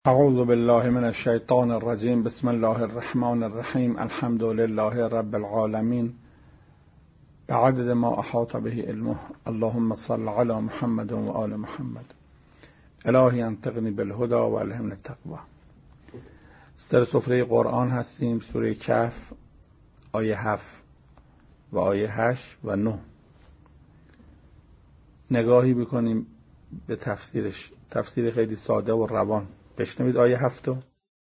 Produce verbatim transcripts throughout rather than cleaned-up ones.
اعوذ بالله من الشیطان الرجیم. بسم الله الرحمن الرحیم. الحمد لله رب العالمین بعدد ما احاط به علمه. اللهم صل علی محمد و آل محمد. الهی انطقنی بالهدى و الهمنی التقوی. سر سفره قرآن هستیم، سوره کهف آیه هفت و آیه هشت و نه. نگاهی بکنیم به تفسیرش، تفسیر خیلی ساده و روان. بشنوید آیه هفتو.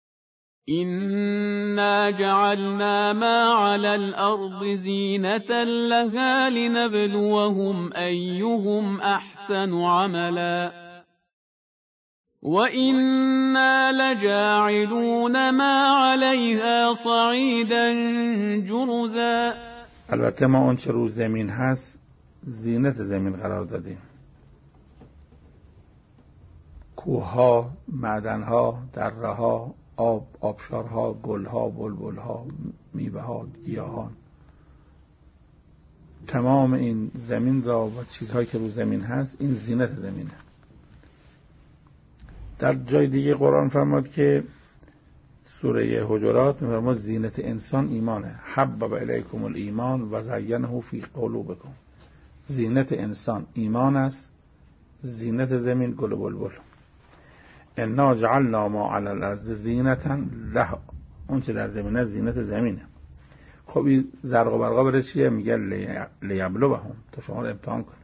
إنا جعلنا ما على الأرض زينة لها لنبلوهم أيهم أحسن عملا وإنا لجاعلون ما عليها صعيدا جرزا. البته ما اون چه رو زمین هست زینت زمین قرار دادیم. کوه‌ها، معدن‌ها، دره‌ها، آب، آبشارها، گل‌ها، بلبل‌ها، میوه‌ها، گیاهان، تمام این زمین را و چیزهایی که رو زمین هست این زینت زمینه. در جای دیگه قرآن فرمود که سوره حجرات می‌فرماد زینت انسان ایمانه. حبب الیکم الایمان و زینه فی قلوبکم. زینت انسان ایمان است، زینت زمین گل و بلبل. انا جعلنا ما علی الارض زینتا لها. اون چه در زمینه زینت زمینه. خب این زرق و برقا بره چیه؟ میگه لیبلوهم، تا شما رو امتحان کنیم.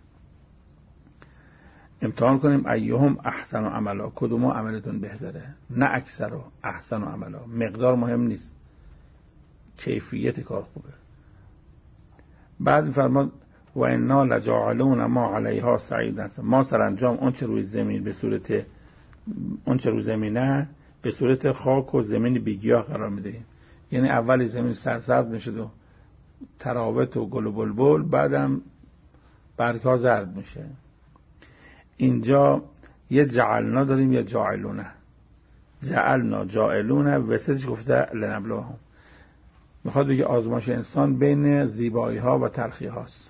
امتحان کنیم ایهم احسن و عملا، کدوم عملتون بهتره، نه اکثر و احسن و عملا. مقدار مهم نیست، کیفیت کار خوبه. بعد فرماد و انا لجاعلون ما علیها صعیدا. ما سرانجام اون چه روی زمین به صورت اون چه رو زمینه به صورت خاک و زمین بیگیاه قرار میدهیم. یعنی اولی زمین سرسبز میشه و تراوت و گل و بلبل، بعدم برگها زرد میشه. اینجا یه جعلنا داریم یا جاعلونه. جعلنا جاعلونه وسطش گفته لنبلوهم. میخواد بگه آزمایش انسان بین زیبایی ها و تلخی هاست.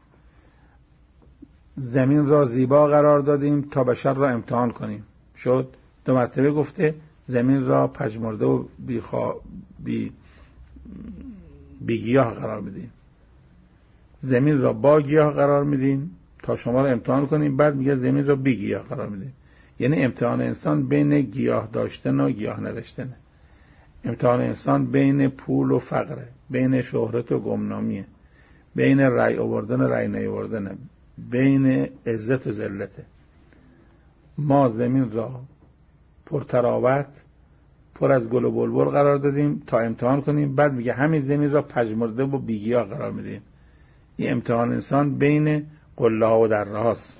زمین را زیبا قرار دادیم تا بشر را امتحان کنیم. شد دو مرتبه گفته زمین را پژمرده و بی, خوا... بی... بی گیاه قرار میدیم. زمین را با گیاه قرار میدیم تا شما را امتحان کنیم. بعد میگه زمین را بی گیاه قرار میدیم. یعنی امتحان انسان بین گیاه داشتن و گیاه نداشتن. امتحان انسان بین پول و فقره، بین شهرت و گمنامیه، بین رأی آوردن و رأی نیاوردن، بین عزت و ذلت. ما زمین را پرتراوت، پر از گل و بلبل قرار دادیم تا امتحان کنیم. بعد میگه همین زمین را پژمرده و بیگیاه قرار میدیم. این امتحان انسان بین قله ها و دره هاست.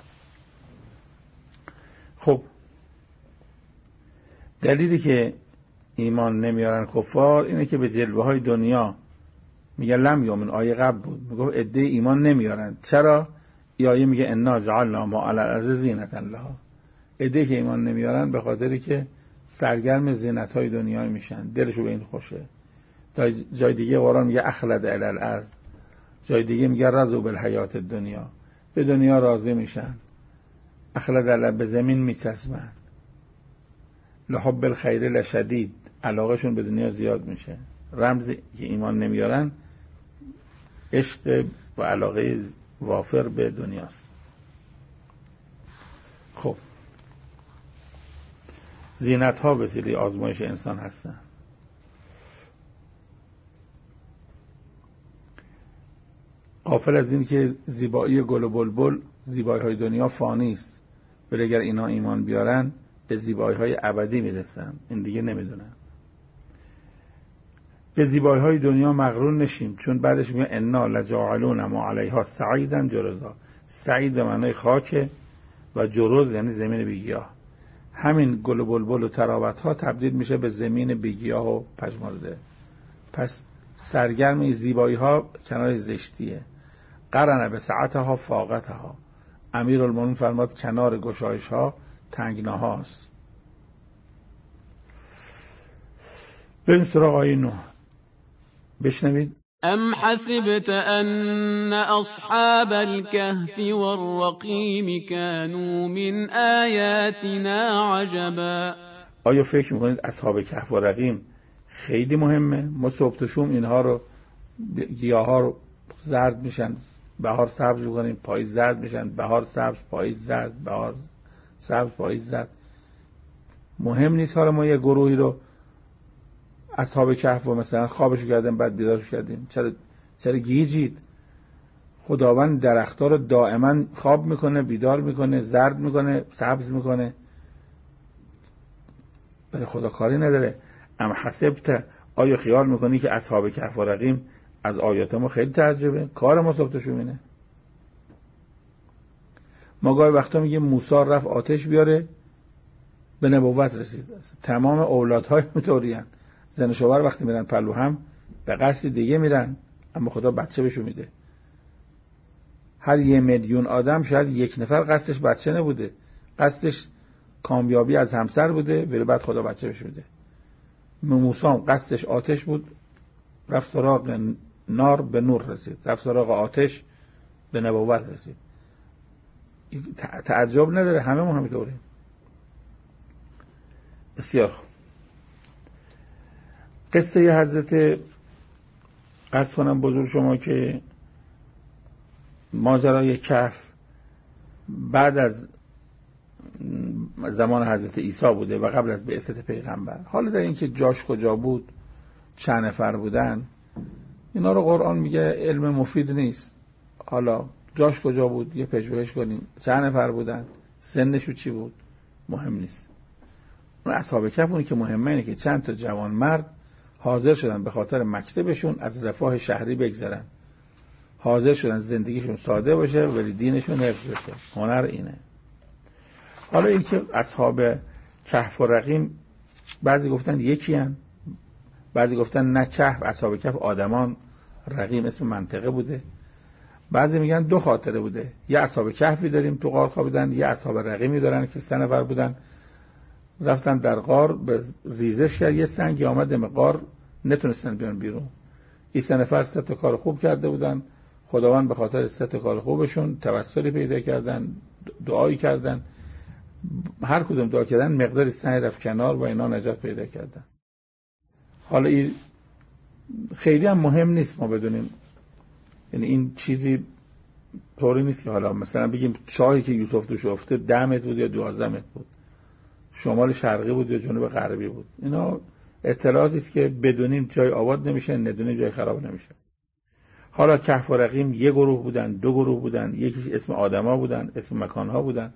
خب دلیلی که ایمان نمیارن کفار اینه که به جلوه های دنیا میگه لم یؤمن. آیه قبل بود میگه عده ایمان نمیارن. چرا؟ این آیه میگه انا جعلنا ما علی الارض زینتا لها. عده که ایمان نمیارن به خاطری که سرگرم زینت های دنیای میشن، دلشو به این خوشه. جای دیگه قرآن میگه اخلد الی الارض، جای دیگه میگه رضوا بالحیات الدنیا، به دنیا راضی میشن. اخلد الی، به زمین میچسبن. لحب الخیر لشدید، علاقهشون به دنیا زیاد میشه. رمزی که ایمان نمیارن عشق و علاقه وافر به دنیاست. خب زینت ها وسیله آزمایش انسان هستن. غافل از این که زیبایی گل و بلبل، زیبایی های دنیا فانی است. ولی اگر اینا ایمان بیارن به زیبایی های ابدی میرسن. این دیگه نمیدونن. به زیبایی های دنیا مغرور نشیم، چون بعدش میگه انا لجاعلون ما علیها صعیدا جرزا. صعید به معنای خاک و جرز یعنی زمین بیگیاه. همین گل و بلبل و تراوت ها تبدیل میشه به زمین بیگیاه و پژمرده. پس سرگرم این زیبایی ها کنار زشتیه. قرن به سعتها فاقتها. امیرالمومنین فرماد کنار گشایش ها تنگناهاست. بریم سراغ آیه نه. بشنوید. ام حسبت ان اصحاب الكهف والرقيم كانوا من آياتنا عجبا. آیا فکر میکنید اصحاب کهف و رقیم خیلی مهمه؟ ما صبح تا شوم اینها رو، گیاه ها رو زرد میشن، بهار سبز میکنیم، پاییز زرد میشن، بهار سبز، پاییز زرد، بهار سبز، پاییز زرد. مهم نیست حالا ما یه گروهی رو اصحاب کهف و مثلا خوابشو کردیم بعد بیدارش کردیم؟ چرا چرا گیجید؟ خداوند درخت‌ها رو دائما خواب میکنه، بیدار میکنه، زرد میکنه، سبز میکنه. برای خدا کاری نداره. ام حسبت، آیا خیال میکنی که اصحاب کهف و رقیم از آیات ما خیلی تعجبه؟ کار ما صبح تا شب اینه. ما گاهی وقتا میگیم موسی رفت آتش بیاره، به نبوت رسید. تمام اولادهای اینطورین. زن و شوهر وقتی میرن پلو هم به قصد دیگه میرن، اما خدا بچه بهشون میده. هر یه میلیون آدم شاید یک نفر قصدش بچه نبوده، قصدش کامیابی از همسر بوده، ولی بعد خدا بچه بهش میده. موسی قصدش آتش بود، رفت سراغ نار، به نور رسید. رفت سراغ آتش، به نبوت رسید. تعجب نداره، همه ما همینطوریم. بسیار خوب. قصه حضرت عرض کنم بزرگ شما که ماجرای کهف بعد از زمان حضرت عیسی بوده و قبل از بعثت پیغمبر. حالا در این که جاش کجا بود، چند نفر بودن، اینا رو قرآن میگه علم مفید نیست. حالا جاش کجا بود یه پژوهش کنیم، چند نفر بودن، سنشو چی بود، مهم نیست. اون اصحاب کهف اونی که مهمه اینه که چند تا جوان مرد حاضر شدن به خاطر مکتبشون از رفاه شهری بگذرن، حاضر شدن زندگیشون ساده باشه ولی دینشون حفظ بشه. هنر اینه. حالا این که اصحاب کهف و رقیم بعضی گفتن یکی هن، بعضی گفتن نه، کهف اصحاب کهف آدمان، رقیم اسم منطقه بوده. بعضی میگن دو خاطره بوده، یه اصحاب کهفی داریم تو غار خوابیدن، یه اصحاب رقیمی دارن که سه نفر بودن، رفتن در غار به ریزش کرد، یه سنگی آمد دم غار، نتونستن بیان بیرون. این سه نفر سه تا کار خوب کرده بودن، خداوند به خاطر سه تا کار خوبشون توسلی پیدا کردن، دعایی کردن، هر کدوم دعا کردن مقداری سنگ رفت کنار و اینا نجات پیدا کردن. حالا این خیلی هم مهم نیست ما بدونیم، یعنی این چیزی طوری نیست که حالا مثلا بگیم چاهی که یوسف توش افته ده متر بود یا دوازده متر بود، شمال شرقی بود یا جنوب غربی بود. اینا اطلاعاتی است که بدونیم جای آباد نمیشه، ندونیم جای خراب نمیشه. حالا کهف و رقیم یه گروه بودن، دو گروه بودن، یکیش اسم آدما بودن، اسم مکانها بودن.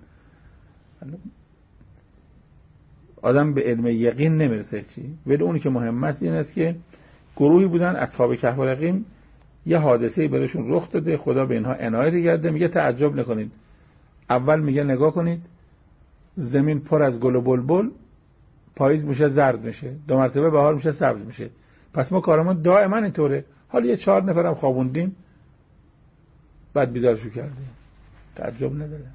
آدم به علم یقین نمیرسه چی، ولی اونی که مهم است این است که گروهی بودن اصحاب کهف و رقیم، یه حادثه‌ای براشون رخ داده، خدا به اینها عنایت کرده. میگه تعجب نکنید. اول میگه نگاه کنید، زمین پر از گل و بلبل، پاییز میشه زرد میشه، دو مرتبه بهار میشه سبز میشه. پس ما کارمون دائما اینطوره. حالا یه چهار نفرم خوابوندیم بعد بیدارشو کردیم، تعجب نداره.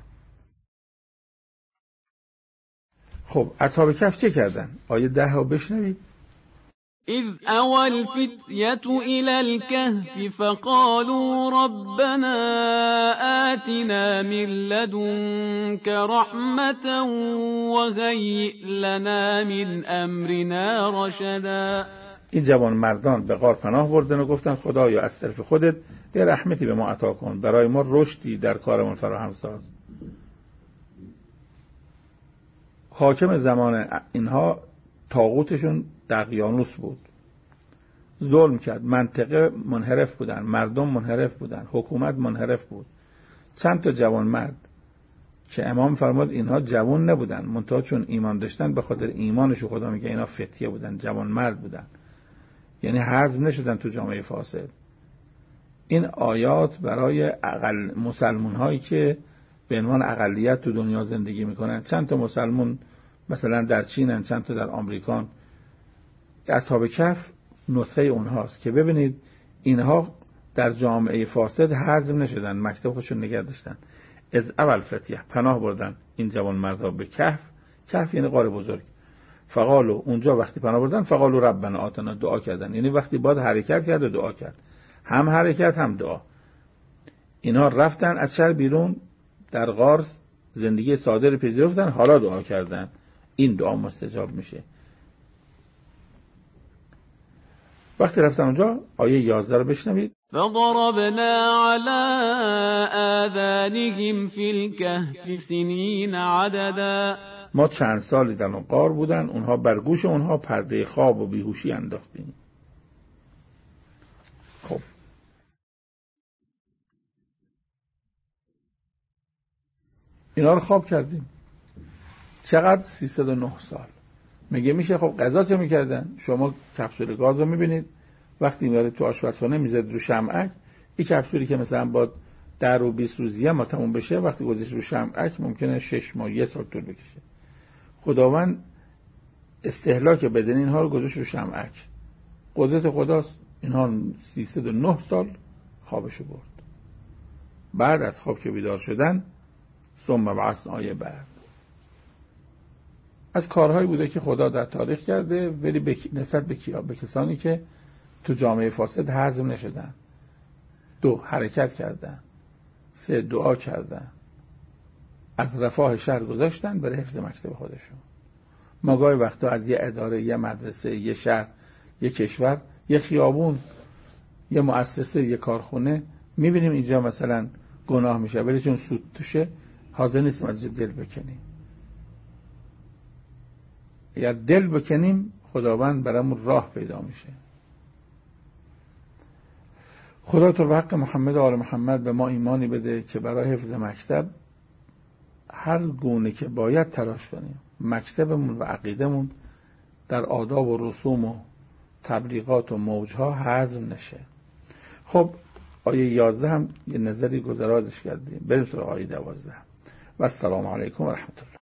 خب اصحاب کهف چه کردن؟ آیه ده ها بشنوید. اذ اوى الفتية الى الكهف فقالوا ربنا آتنا من لدنك رحمة وهيئ لنا من امرنا رشدا. این جوان مردان به غار پناه بردن و گفتن خدایا از طرف خودت یه رحمتی به ما عطا کن، برای ما رشدی در کارمون فراهم ساز. حاکم زمان اینها طاغوتشون دقیانوس بود، ظلم کرد، منطقه منحرف بودن، مردم منحرف بودن، حکومت منحرف بود. چند تا جوان مرد که امام فرمود اینها جوان نبودن، منتها چون ایمان داشتن به خاطر ایمانشو خدا میگه اینا فتیه بودن، جوان مرد بودن، یعنی هضم نشدن تو جامعه فاسد. این آیات برای اقل مسلمون هایی که به عنوان اقلیت تو دنیا زندگی میکنن، چند تا مسلمون مثلا در چینن، چند تا در آمریکان، اصحاب کهف نسخه اونهاست که ببینید اینها در جامعه فاسد هضم نشدن، مکتب خودشون نگه داشتن. از اول فتیه پناه بردن این جوان مردها به کهف. کهف یعنی غار بزرگ. فقالو، اونجا وقتی پناه بردن، فقالو ربنا آتنا، دعا کردن، یعنی وقتی باید حرکت کرد و دعا کرد، هم حرکت هم دعا. اینا رفتن از شهر بیرون، در غار زندگی ساده رو پذیرفتن، حالا دعا کردن این دعا مستجاب میشه. وقتی رفتن اونجا آیه یازده رو بشنوید. فضربنا على آذانهم في الكهف سنين عددا. ما چند سالی در اون غار بودن، اونها بر گوش اونها پرده خواب و بیهوشی انداختیم. خب اینا رو خواب کردیم. چقدر؟ سیصد و نه سال. میگه میشه خب قضا چه میکردن؟ شما کپسول گاز رو میبینید وقتی میاره تو آشپزخانه میذارید رو شمعک، این کپسولی که مثلا با در و بیست روزیه ما تموم بشه، وقتی گذاشت رو شمعک ممکنه شش ماه یه سال طول بکشه. خداوند استهلاک بدن اینها رو گذاشت رو شمعک. قدرت خداست. اینها سیصد و نه سال خوابشو برد. بعد از خواب که بیدار شدن، ثم بعثنا آیه بعد، از کارهایی بوده که خدا در تاریخ کرده، ولی به نسبت به کیا؟ به کسانی که تو جامعه فاسد هضم نشدن. دو، حرکت کردن. سه، دعا کردن، از رفاه شهر گذاشتن برای حفظ مکتب خودشون. ما گاهی وقتا از یه اداره، یه مدرسه، یه شهر، یه کشور، یه خیابون، یه مؤسسه، یه کارخونه میبینیم اینجا مثلا گناه میشه، ولی چون سود توشه حاضر نیستیم از دل بکنیم. اگر دل بکنیم خداوند برامون راه پیدا میشه. خدا تو به حق محمد و آل محمد به ما ایمانی بده که برای حفظ مکتب هر گونه که باید تلاش کنیم، مکتبمون و عقیدمون در آداب و رسوم و تبلیغات و موجها هضم نشه. خب آیه یازده هم یه نظری گذرازش کردیم، بریم سراغ آیه دوازده. و السلام علیکم و رحمت الله.